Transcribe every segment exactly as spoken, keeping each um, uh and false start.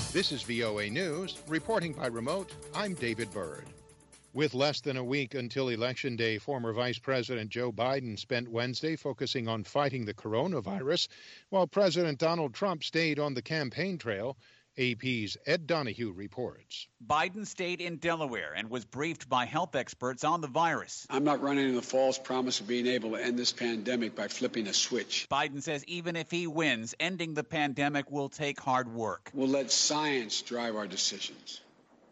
This is V O A News. Reporting by remote, I'm David Byrd. With less than a week until Election Day, former Vice President Joe Biden spent Wednesday focusing on fighting the coronavirus, while President Donald Trump stayed on the campaign trail. A P's Ed Donahue reports. Biden stayed in Delaware and was briefed by health experts on the virus. I'm not running on the false promise of being able to end this pandemic by flipping a switch. Biden says even if he wins, ending the pandemic will take hard work. We'll let science drive our decisions.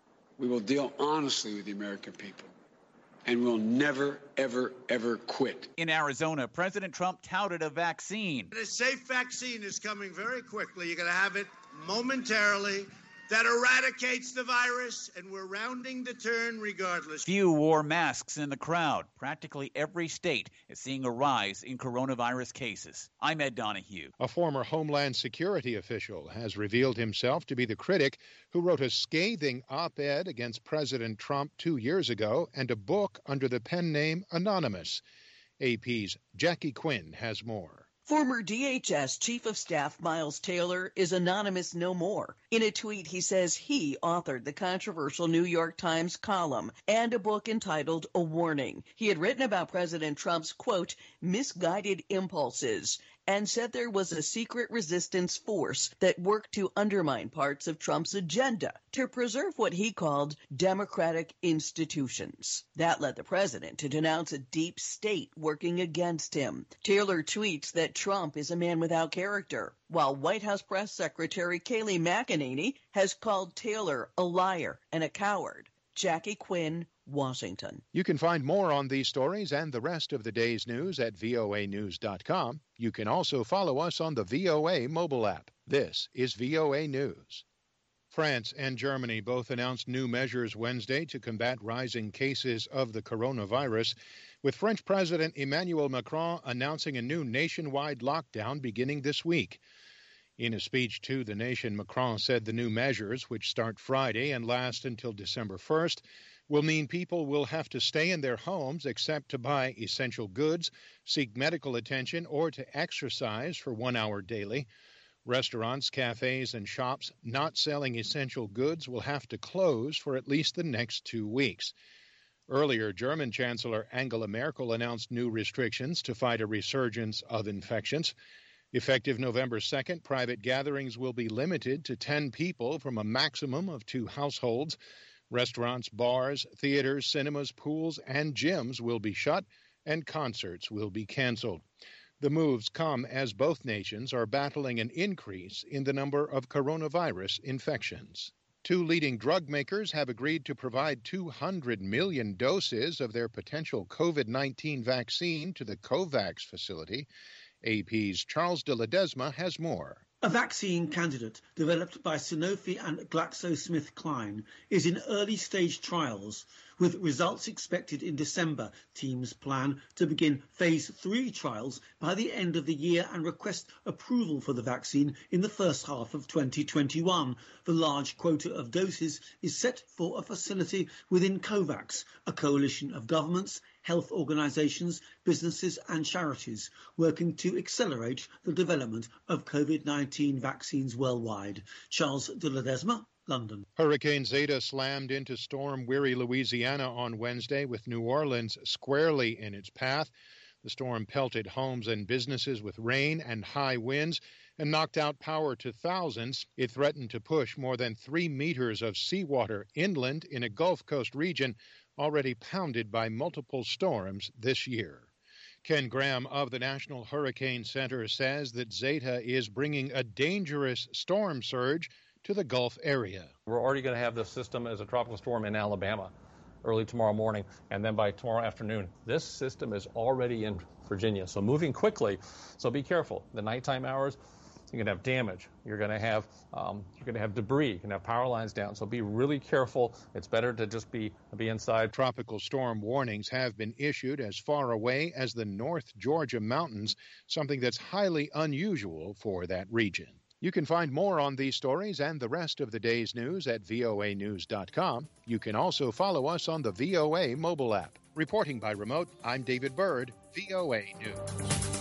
We will deal honestly with the American people. And we'll never, ever, ever quit. In Arizona, President Trump touted a vaccine. A safe vaccine is coming very quickly. You're going to have it momentarily. That eradicates the virus, and we're rounding the turn regardless. Few wore masks in the crowd. Practically every state is seeing a rise in coronavirus cases. I'm Ed Donahue. A former Homeland Security official has revealed himself to be the critic who wrote a scathing op-ed against President Trump two years ago and a book under the pen name Anonymous. A P's Jackie Quinn has more. Former D H S Chief of Staff Miles Taylor is anonymous no more. In a tweet, he says he authored the controversial New York Times column and a book entitled A Warning. He had written about President Trump's, quote, misguided impulses, and said there was a secret resistance force that worked to undermine parts of Trump's agenda to preserve what he called democratic institutions. That led the president to denounce a deep state working against him. Taylor tweets that Trump is a man without character, while White House Press Secretary Kayleigh McEnany has called Taylor a liar and a coward. Jackie Quinn, Washington. You can find more on these stories and the rest of the day's news at V O A news dot com. You can also follow us on the V O A mobile app. This is V O A News. France and Germany both announced new measures Wednesday to combat rising cases of the coronavirus, with French President Emmanuel Macron announcing a new nationwide lockdown beginning this week. In a speech to the nation, Macron said the new measures, which start Friday and last until December first, will mean people will have to stay in their homes except to buy essential goods, seek medical attention, or to exercise for one hour daily. Restaurants, cafes, and shops not selling essential goods will have to close for at least the next two weeks. Earlier, German Chancellor Angela Merkel announced new restrictions to fight a resurgence of infections. Effective November second, private gatherings will be limited to ten people from a maximum of two households. Restaurants, bars, theaters, cinemas, pools, and gyms will be shut, and concerts will be canceled. The moves come as both nations are battling an increase in the number of coronavirus infections. Two leading drug makers have agreed to provide two hundred million doses of their potential COVID nineteen vaccine to the COVAX facility. A P's Charles de Ledesma has more. A vaccine candidate developed by Sanofi and GlaxoSmithKline is in early-stage trials, with results expected in December. Teams plan to begin phase three trials by the end of the year and request approval for the vaccine in the first half of twenty twenty-one. The large quota of doses is set for a facility within COVAX, a coalition of governments, health organisations, businesses and charities working to accelerate the development of COVID nineteen vaccines worldwide. Charles de Ledesma, London. Hurricane Zeta slammed into storm-weary Louisiana on Wednesday, with New Orleans squarely in its path. The storm pelted homes and businesses with rain and high winds and knocked out power to thousands. It threatened to push more than three meters of seawater inland in a Gulf Coast region already pounded by multiple storms this year. Ken Graham of the National Hurricane Center says that Zeta is bringing a dangerous storm surge to the Gulf area. We're already going to have this system as a tropical storm in Alabama early tomorrow morning, and then by tomorrow afternoon, this system is already in Virginia. So moving quickly, so be careful. The nighttime hours, you're going to have damage. You're going to have um, you're going to have debris. You're going to have power lines down. So be really careful. It's better to just be be inside. Tropical storm warnings have been issued as far away as the North Georgia mountains, something that's highly unusual for that region. You can find more on these stories and the rest of the day's news at V O A news dot com. You can also follow us on the V O A mobile app. Reporting by remote, I'm David Byrd, V O A News.